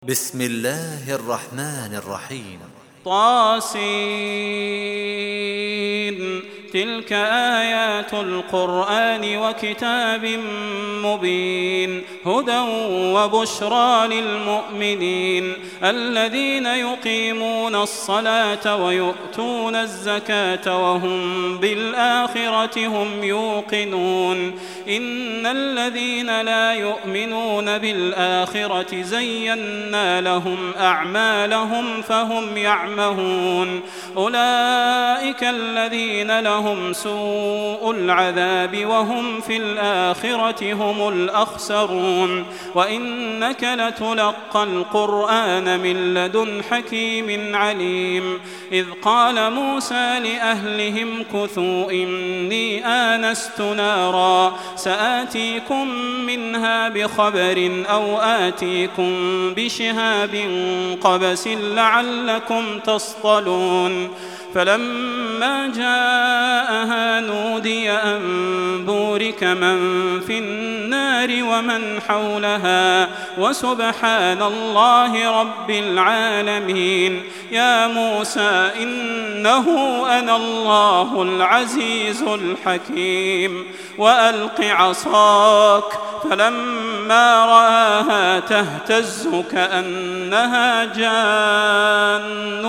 بسم الله الرحمن الرحيم. طاسين. تلك آيات القرآن وكتاب مبين، هدى وبشرى للمؤمنين الذين يقيمون الصلاة ويؤتون الزكاة وهم بالآخرة هم يوقنون. إن الذين لا يؤمنون بالآخرة زينا لهم أعمالهم فهم يعمهون. أولئك الذين لهم سوء العذاب وهم في الآخرة هم الأخسرون. وإنك لتلقى القرآن من لدن حكيم عليم. إذ قال موسى لأهلهم كثوا إني آنست نارا سآتيكم منها بخبر أو آتيكم بشهاب قبس لعلكم تصطلون. فلما جاءها نودي أن بورك من في النار ومن حولها وسبحان الله رب العالمين. يا موسى إنه أنا الله العزيز الحكيم. وألق عصاك فلما رآها تهتز كأنها جان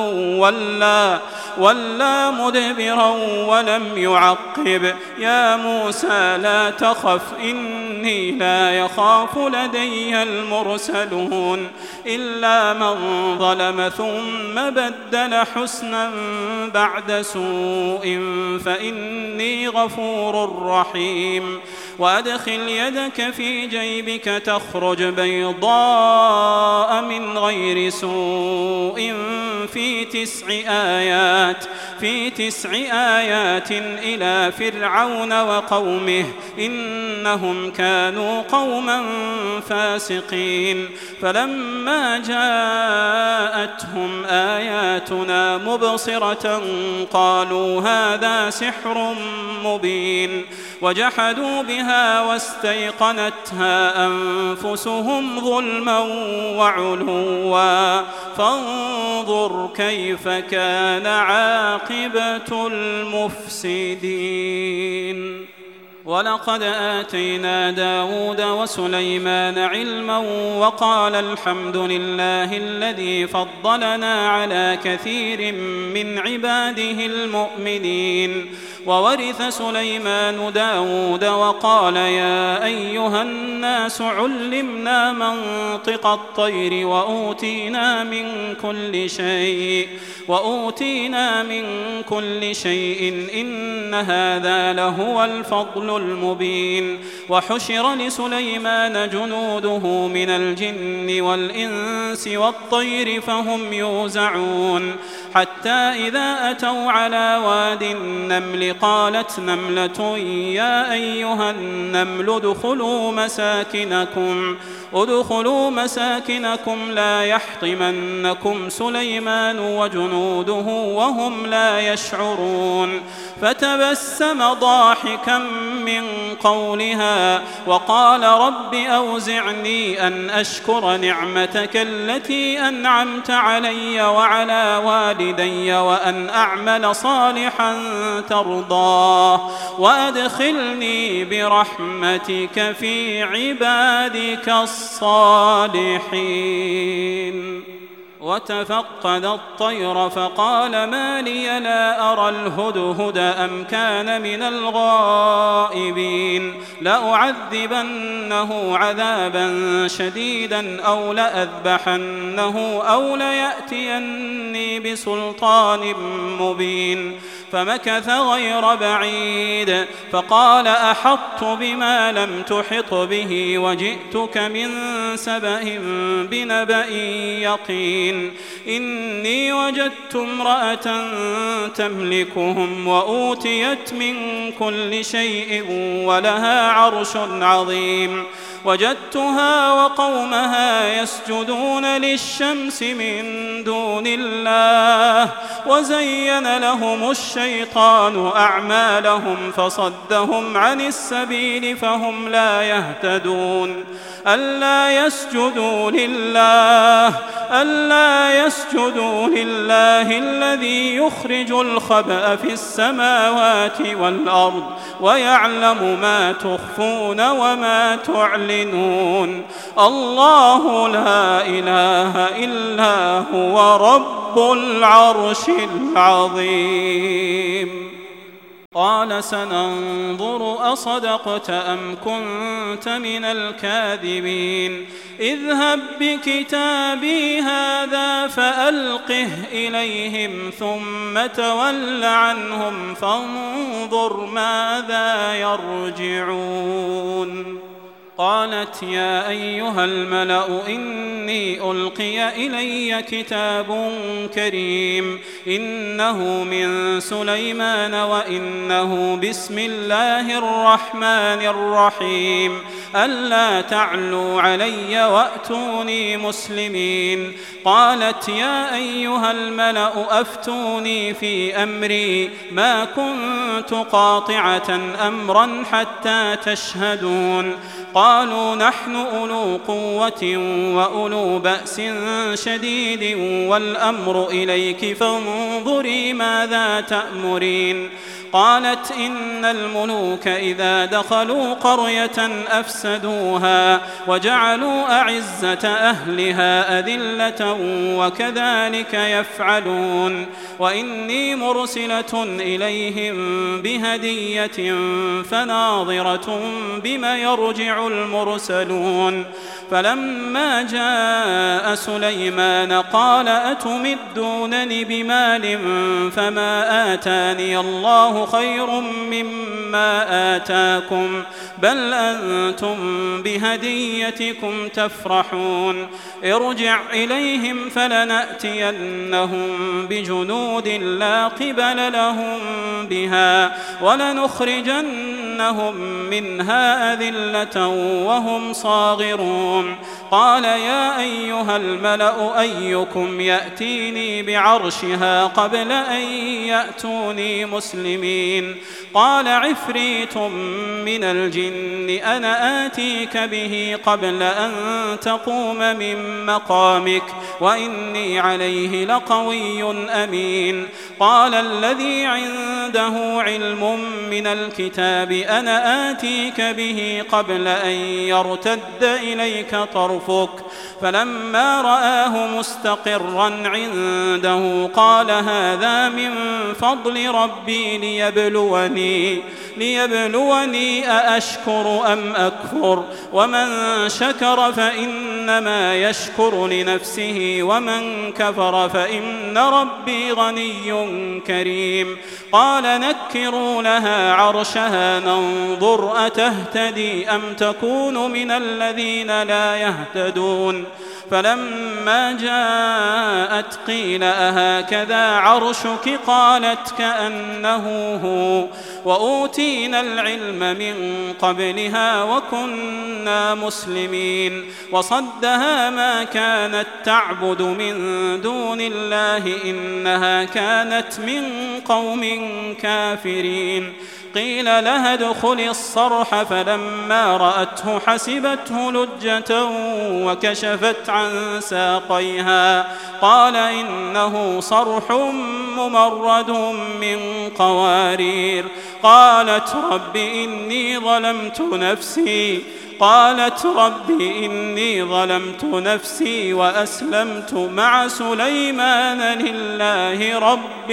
ولا مدبرا ولم يعقب. يا موسى لا تخف إني لا يخاف لدي المرسلون. إلا من ظلم ثم بدل حسنا بعد سوء فإني غفور رحيم. وأدخل يدك في جيبك تخرج بيضاء من غير سوء في 9 آيات إلى فرعون وقومه إنهم كانوا قوما فاسقين. فلما جاءتهم آياتنا مبصرة قالوا هذا سحر مبين. وجحدوا بها واستيقنتها أنفسهم ظلما وعلوا فانظر كيف كان عاقبة المفسدين. ولقد آتينا داود وسليمان علما وقال الحمد لله الذي فضلنا على كثير من عباده المؤمنين. وورث سليمان داود وقال يا أيها الناس علمنا منطق الطير وأوتينا من كل شيء إن هذا لهو الفضل المبين. وحشر لسليمان جنوده من الجن والإنس والطير فهم يوزعون. حتى إذا أتوا على واد النمل قالت نملة يا أيها النمل ادخلوا مساكنكم لا يحطمنكم سليمان وجنوده وهم لا يشعرون. فتبسم ضاحكا من قولها وقال رب أوزعني أن أشكر نعمتك التي أنعمت علي وعلى والدي وأن أعمل صالحا ترضاه وأدخلني برحمتك في عبادك الصالحين. وتفقد الطير فقال ما لي لا أرى الهدهد أم كان من الغائبين. لأعذبنه عذابا شديدا أو لأذبحنه أو ليأتيني بسلطان مبين. فمكث غير بعيد فقال أحطت بما لم تحط به وجئتك من سبأ بنبأ يقين. إني وجدت امرأة تملكهم وأوتيت من كل شيء ولها عرش عظيم. وجدتها وقومها يسجدون للشمس من دون الله وزين لهم الشيطان أعمالهم فصدهم عن السبيل فهم لا يهتدون ألا يسجدوا لله الذي يخرج الخبأ في السماوات والأرض ويعلم ما تخفون وما تعلنون الله لا إله إلا هو رب العرش العظيم قال سننظر أصدقت أم كنت من الكاذبين اذهب بكتابي هذا فألقه إليهم ثم تول عنهم فانظر ماذا يرجعون قالت يا أيها الملأ إني ألقي إلي كتاب كريم إنه من سليمان وإنه بسم الله الرحمن الرحيم ألا تعلوا علي وأتوني مسلمين قالت يا أيها الملأ أفتوني في أمري ما كنت قاطعة أمرا حتى تشهدون قالوا نحن أولو قوة وأولو بأس شديد والأمر إليك فانظري ماذا تأمرين قالت إن الملوك إذا دخلوا قرية أفسدوها وجعلوا أعزة أهلها أذلة وكذلك يفعلون وإني مرسلة إليهم بهدية فناظرة بما يرجع المرسلون فلما جاء سليمان قال أتمدونني بمال فما آتاني الله خير مما آتاكم بل أنتم بهديتكم تفرحون ارجع إليهم فلنأتينهم بجنود لا قبل لهم بها ولنخرجنهم منها أذلة وهم صاغرون قال يا أيها الملأ أيكم يأتيني بعرشها قبل أن يأتوني مسلمين قال عفريت من الجن أنا آتيك به قبل أن تقوم من مقامك وإني عليه لقوي أمين قال الذي عنده علم من الكتاب أنا آتيك به قبل أن يرتد إليك طرفك فلما رآه مستقرا عنده قال هذا من فضل ربي ليبلوني أأشكر أم أكفر ومن شكر فإنما يشكر لنفسه ومن كفر فإن ربي غني كريم قال نكروا لها عرشها ننظر أتهتدي أم تكون من الذين لا يهتدون فلما جاءت قيل أهكذا عرشك قالت كأنه هو وأوتينا العلم من قبلها وكنا مسلمين وصدها ما كانت تعبد من دون الله إنها كانت من قوم كافرين قيل لها ادخلي الصرح فلما رأته حسبته لجة وكشفت عن ساقيها قال إنه صرح ممرد من قوارير قالت رب إني ظلمت نفسي وأسلمت مع سليمان لله رب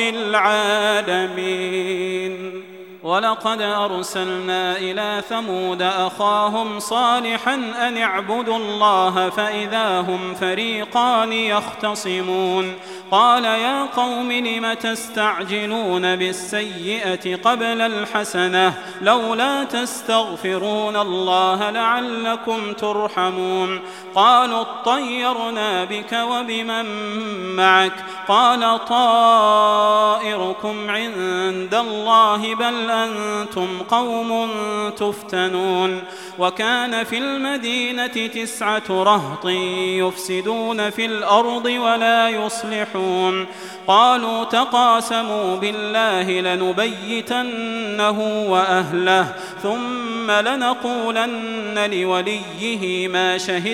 العالمين ولقد أرسلنا إلى ثمود أخاهم صالحا أن اعبدوا الله فإذا هم فريقان يختصمون قال يا قوم لم تستعجلون بالسيئة قبل الحسنة لولا تستغفرون الله لعلكم ترحمون قالوا اطيرنا بك وبمن معك قال طائركم عند الله بل أنتم قوم تفتنون وكان في المدينة 9 رهط يفسدون في الأرض ولا يصلحون قالوا تقاسموا بالله لنبيتنه وأهله ثم لنقولن لوليه ما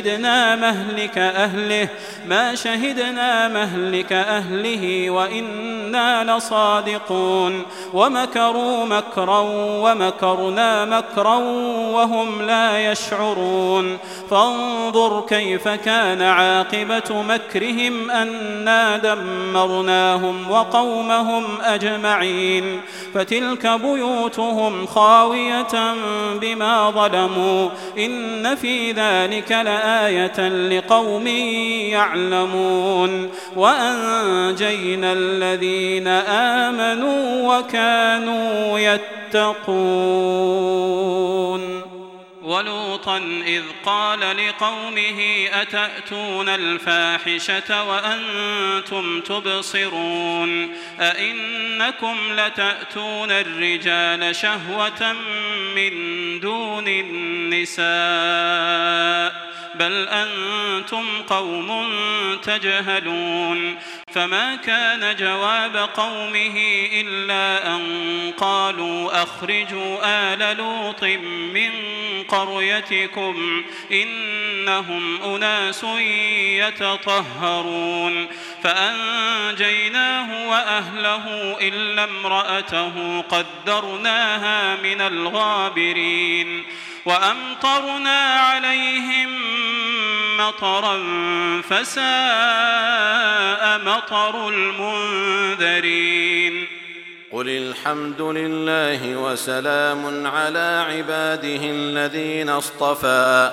شهدنا مهلك أهله وإنا لصادقون ومكروا مكرا ومكرنا مكرا وهم لا يشعرون فانظر كيف كان عاقبة مكرهم أنا دمرناهم وقومهم أجمعين فتلك بيوتهم خاوية بما ظلموا إن في ذلك لآية لقوم يعلمون وأنجينا الذين آمنوا وكانوا يتقون ولوطا إذ قال لقومه أتأتون الفاحشة وأنتم تبصرون أئنكم لتأتون الرجال شهوة من دون النساء بل أنتم قوم تجهلون فما كان جواب قومه إلا أن قالوا أخرجوا آل لوط من قريتكم إنهم أناس يتطهرون فأنجيناه وأهله إلا امرأته قدرناها من الغابرين وأمطرنا عليهم مطرا فساء مطر المنذرين قل الحمد لله وسلام على عباده الذين اصطفى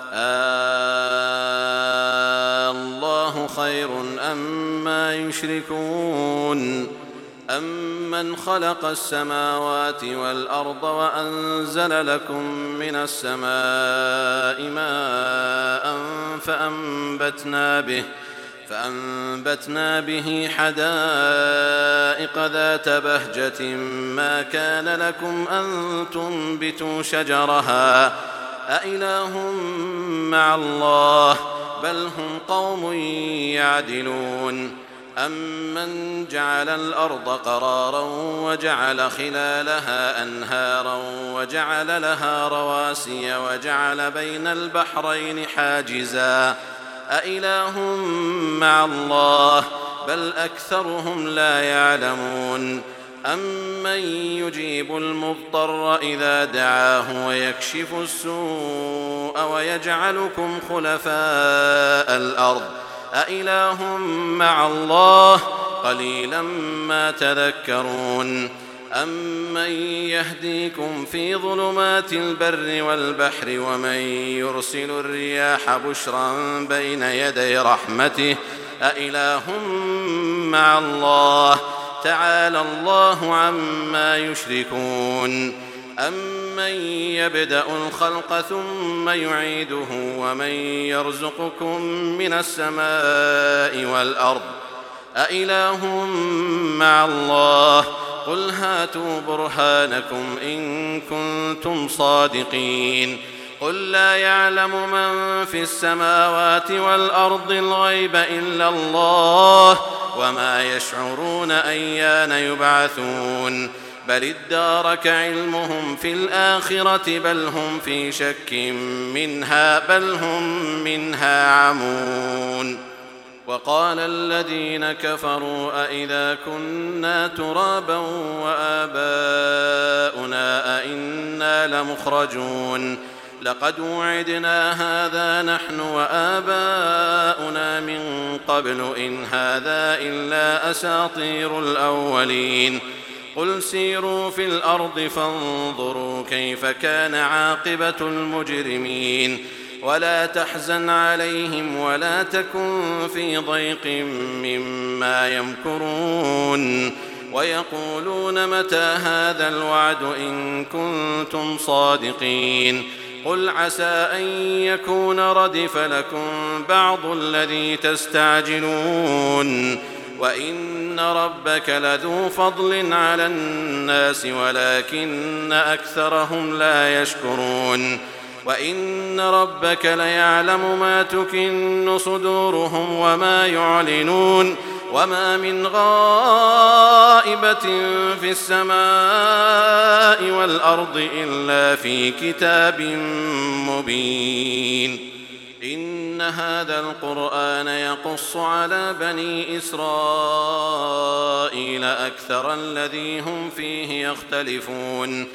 الله خير أما يشركون أمن خلق السماوات والأرض وأنزل لكم من السماء ماء فأنبتنا به حدائق ذات بهجة ما كان لكم أن تنبتوا شجرها أإله مع الله بل هم قوم يعدلون أمن جعل الأرض قرارا وجعل خلالها أنهارا وجعل لها رواسي وجعل بين البحرين حاجزا أإله مع الله بل أكثرهم لا يعلمون أمن يجيب المضطر إذا دعاه ويكشف السوء ويجعلكم خلفاء الأرض أإله مع الله قليلا ما تذكرون أمن يهديكم في ظلمات البر والبحر ومن يرسل الرياح بشرا بين يدي رحمته أإله مع الله تعالى الله عما يشركون أمن يبدأ الخلق ثم يعيده ومن يرزقكم من السماء والأرض أإله مع الله قل هاتوا برهانكم إن كنتم صادقين قل لا يعلم من في السماوات والأرض الغيب إلا الله وما يشعرون أيان يبعثون بل ادارك علمهم في الآخرة بل هم في شك منها بل هم منها عمون وقال الذين كفروا أئذا كنا ترابا وآباؤنا أئنا لمخرجون لقد وعدنا هذا نحن وآباؤنا من قبل إن هذا إلا أساطير الأولين قل سيروا في الأرض فانظروا كيف كان عاقبة المجرمين ولا تحزن عليهم ولا تكن في ضيق مما يمكرون ويقولون متى هذا الوعد إن كنتم صادقين قل عسى أن يكون ردف لكم بعض الذي تستعجلون وإن ربك لذو فضل على الناس ولكن أكثرهم لا يشكرون وإن ربك ليعلم ما تكن صدورهم وما يعلنون وما من غائبة في السماء والأرض إلا في كتاب مبين إن هذا القرآن يقص على بني إسرائيل أكثر الذي هم فيه يختلفون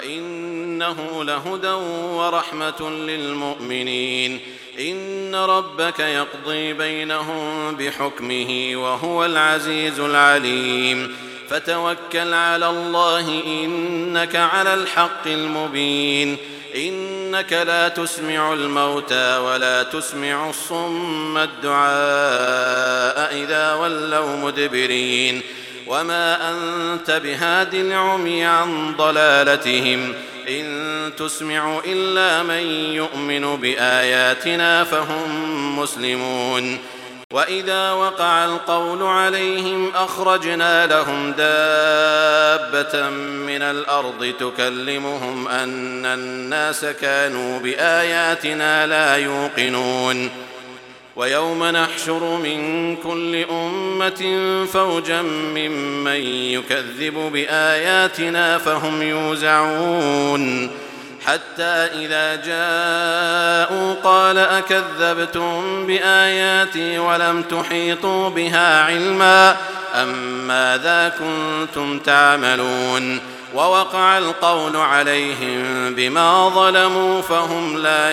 وإنه لهدى ورحمة للمؤمنين إن ربك يقضي بينهم بحكمه وهو العزيز العليم فتوكل على الله إنك على الحق المبين إنك لا تسمع الموتى ولا تسمع الصم الدعاء إذا ولوا مدبرين وما أنت بهاد العمي عن ضلالتهم إن تسمع إلا من يؤمن بآياتنا فهم مسلمون وإذا وقع القول عليهم أخرجنا لهم دابة من الأرض تكلمهم أن الناس كانوا بآياتنا لا يوقنون ويوم نحشر من كل أمة فوجا ممن يكذب بآياتنا فهم يوزعون حتى إذا جاءوا قال أكذبتم بآياتي ولم تحيطوا بها علما أم ماذا كنتم تعملون ووقع القول عليهم بما ظلموا فهم لا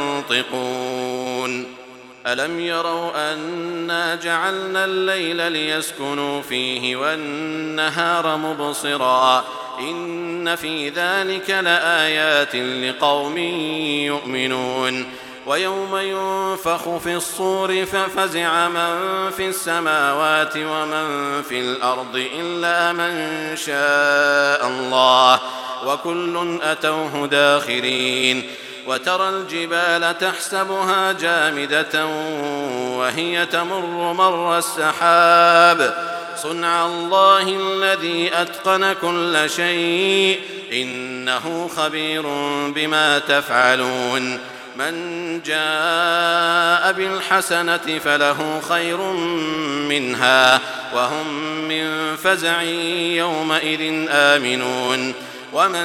ينطقون ألم يروا أنا جعلنا الليل ليسكنوا فيه والنهار مبصرا إن في ذلك لآيات لقوم يؤمنون ويوم ينفخ في الصور ففزع من في السماوات ومن في الأرض إلا من شاء الله وكل أتوه داخرين وترى الجبال تحسبها جامدة وهي تمر مر السحاب صنع الله الذي أتقن كل شيء إنه خبير بما تفعلون من جاء بالحسنة فله خير منها وهم من فزع يومئذ آمنون ومن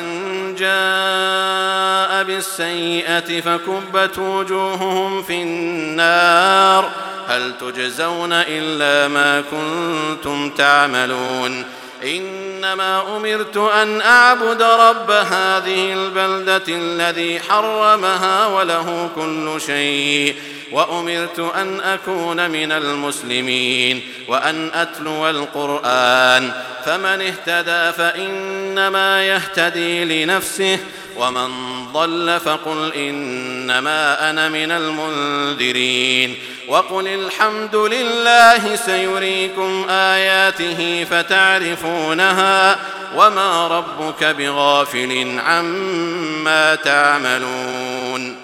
جاء بالسيئة فكبت وجوههم في النار هل تجزون إلا ما كنتم تعملون إنما أمرت أن أعبد رب هذه البلدة الذي حرمها وله كل شيء وأمرت أن أكون من المسلمين وأن أتلو القرآن فمن اهتدى فإنما يهتدي لنفسه ومن ضل فقل إنما أنا من المنذرين وقل الحمد لله سيريكم آياته فتعرفونها وما ربك بغافل عما تعملون